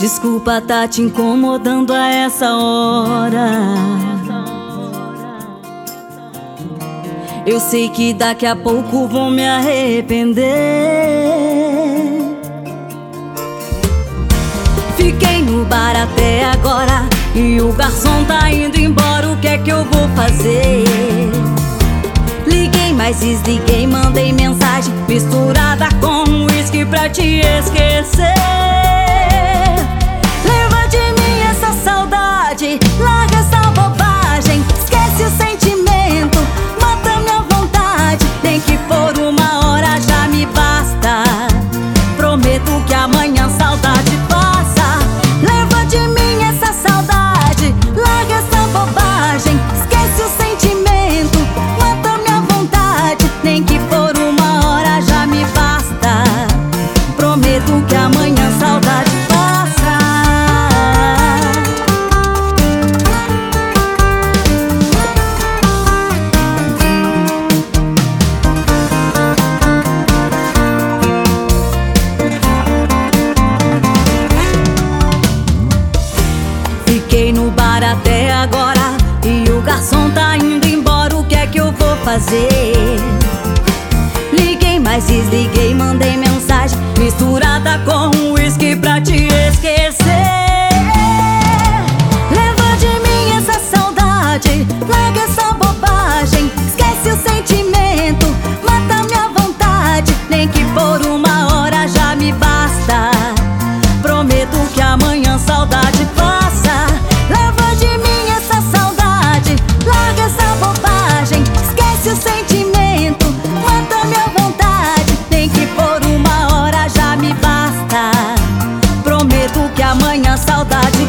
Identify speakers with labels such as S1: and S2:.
S1: Desculpa tá te incomodando a essa hora. Eu sei que daqui a pouco vou me arrepender. Fiquei no bar até agora e o garçom tá indo embora. O que é que eu vou fazer? Liguei, mas desliguei, mandei mensagem misturada com uísque pra te esquecer. Leva de mim essa saudade, larga essa bobagem, esquece o sentimento, mata minha vontade. Nem que for uma hora já me basta. Prometo que amanhã a saudade passa. Leva de mim essa saudade, larga essa bobagem, esquece o sentimento, mata minha vontade. Nem que for uma hora já me basta. Prometo que amanhã a saudade passa. Fiquei no bar até agora e o garçom tá indo embora. O que é que eu vou fazer? Liguei, mas desliguei, mandei mensagem misturada com uísque pra te esquecer. Leva de mim essa saudade, larga essa bobagem, esquece o sentimento, mata minha vontade. Nem que por uma hora já me basta. Prometo que amanhã a saudade passa. Leva de mim essa saudade, larga essa bobagem, esquece o sentimento, mata minha vontade. Nem que por uma hora já me basta. Prometo que amanhã a saudade